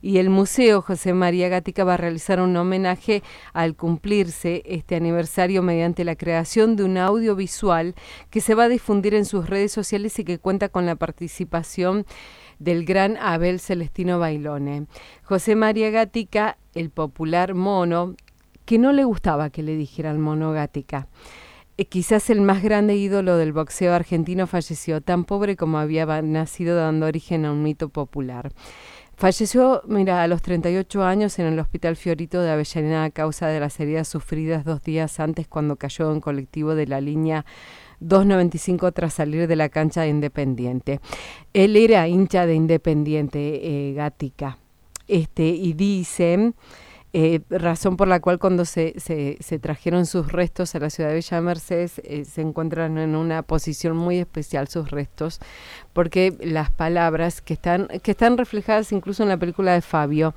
y el Museo José María Gatica va a realizar un homenaje al cumplirse este aniversario mediante la creación de un audiovisual que se va a difundir en sus redes sociales y que cuenta con la participación del gran Abel Celestino Bailone. José María Gatica, el popular mono, que no le gustaba que le dijeran mono Gatica. Quizás el más grande ídolo del boxeo argentino, falleció tan pobre como había nacido, dando origen a un mito popular. Falleció, a los 38 años en el Hospital Fiorito de Avellaneda a causa de las heridas sufridas 2 días antes cuando cayó en colectivo de la línea 295 tras salir de la cancha de Independiente. Él era hincha de Independiente, Gatica. Y dicen... razón por la cual cuando se trajeron sus restos a la ciudad de Villa Mercedes, se encuentran en una posición muy especial sus restos, porque las palabras que están reflejadas incluso en la película de Fabio,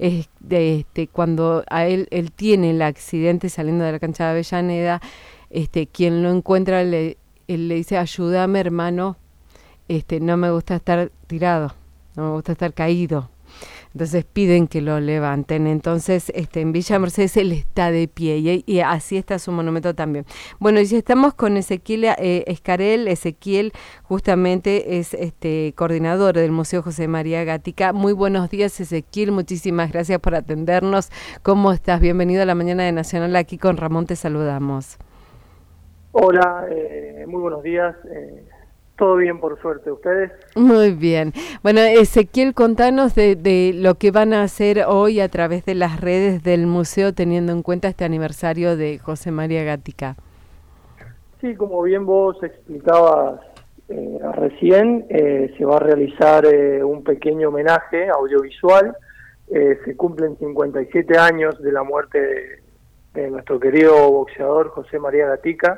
cuando a él tiene el accidente saliendo de la cancha de Avellaneda, quien lo encuentra él le dice: ayúdame, hermano, no me gusta estar tirado, no me gusta estar caído. Entonces piden que lo levanten. Entonces en Villa Mercedes él está de pie y así está su monumento también. Bueno, y si estamos con Ezequiel Escarel. Ezequiel justamente es coordinador del Museo José María Gatica. Muy buenos días, Ezequiel, muchísimas gracias por atendernos. ¿Cómo estás? Bienvenido a la Mañana de Nacional. Aquí con Ramón te saludamos. Hola, muy buenos días. Todo bien, por suerte. ¿Ustedes? Muy bien. Bueno, Ezequiel, contanos de lo que van a hacer hoy a través de las redes del museo, teniendo en cuenta este aniversario de José María Gatica. Sí, como bien vos explicabas recién, se va a realizar un pequeño homenaje audiovisual. Se cumplen 57 años de la muerte de nuestro querido boxeador José María Gatica.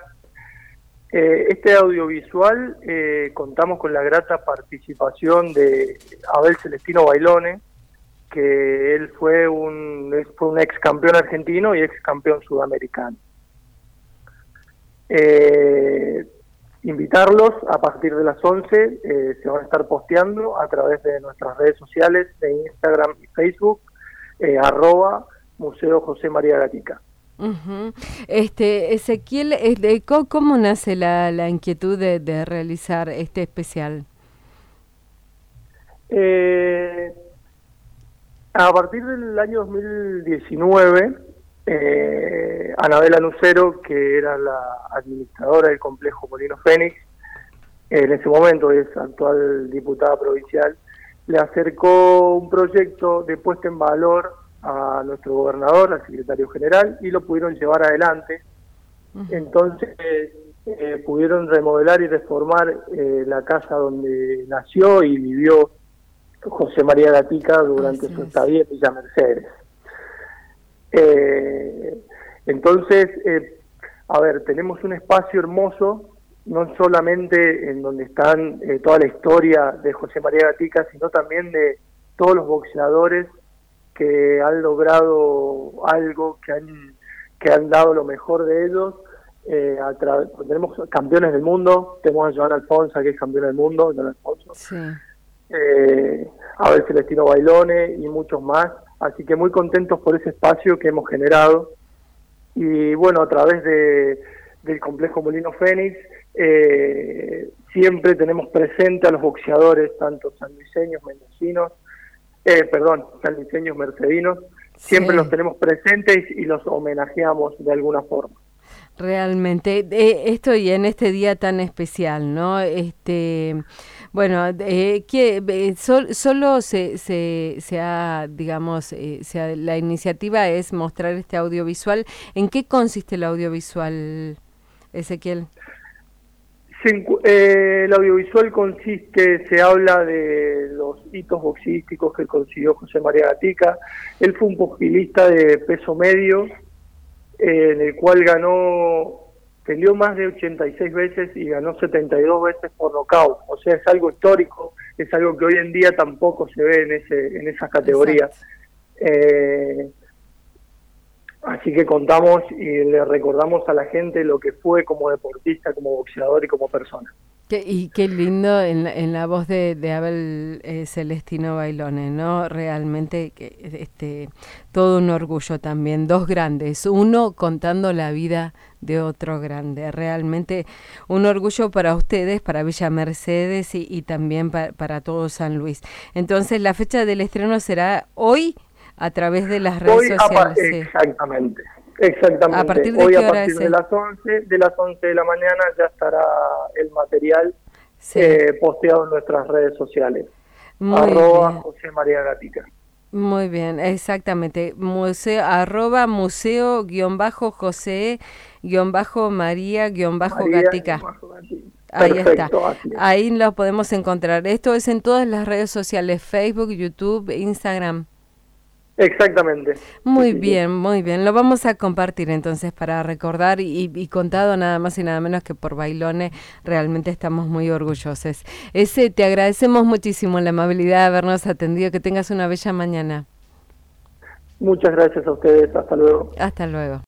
Este audiovisual contamos con la grata participación de Abel Celestino Bailone, que él fue un ex campeón argentino y ex campeón sudamericano. Invitarlos a partir de las 11, se van a estar posteando a través de nuestras redes sociales de Instagram y Facebook, @Museo José María Gatica. Uh-huh. Ezequiel, ¿cómo nace la inquietud de realizar este especial? A partir del año 2019, Anabela Nucero, que era la administradora del complejo Molino Fénix, en ese momento es actual diputada provincial, le acercó un proyecto de puesta en valor a nuestro gobernador, al secretario general, y lo pudieron llevar adelante. Uh-huh. Entonces pudieron remodelar y reformar la casa donde nació y vivió José María Gatica durante su estadía en Villa Mercedes. Entonces, tenemos un espacio hermoso, no solamente en donde están toda la historia de José María Gatica, sino también de todos los boxeadores que han logrado algo, que han dado lo mejor de ellos. Tenemos campeones del mundo, tenemos a Joan Alfonso, que es campeón del mundo, Joan Alfonso, sí. Abel Celestino Bailone y muchos más, así que muy contentos por ese espacio que hemos generado. Y bueno, a través del complejo Molino Fénix, siempre tenemos presente a los boxeadores, tanto sanluiseños, mendocinos, sanluiseños, mercedinos, siempre los tenemos presentes y los homenajeamos de alguna forma. Realmente, esto y en este día tan especial, ¿no? Solo se ha, digamos, la iniciativa es mostrar este audiovisual. ¿En qué consiste el audiovisual, Ezequiel? El audiovisual se habla de los hitos boxísticos que consiguió José María Gatica. Él fue un pugilista de peso medio, en el cual peleó más de 86 veces y ganó 72 veces por nocaut. O sea, es algo histórico, es algo que hoy en día tampoco se ve en esas categorías. Así que contamos y le recordamos a la gente lo que fue como deportista, como boxeador y como persona. Y qué lindo en la voz de Abel Celestino Bailone, ¿no? Realmente todo un orgullo también, dos grandes, uno contando la vida de otro grande, realmente un orgullo para ustedes, para Villa Mercedes y también para todo San Luis. Entonces la fecha del estreno será hoy a través de las redes sociales. Exactamente. Exactamente. ¿A partir de hoy qué a hora partir es? de las 11 de la mañana ya estará el material posteado en nuestras redes sociales. @José María Gatica. Muy bien, exactamente. Museo, @museo_José_María_Gatica. Ahí Perfecto, está. Ahí lo podemos encontrar. Esto es en todas las redes sociales, Facebook, YouTube, Instagram. Exactamente. Muy bien, muy bien. Lo vamos a compartir entonces para recordar y contado nada más y nada menos que por Bailone. Realmente estamos muy orgullosos. Te agradecemos muchísimo la amabilidad de habernos atendido. Que tengas una bella mañana. Muchas gracias a ustedes. Hasta luego. Hasta luego.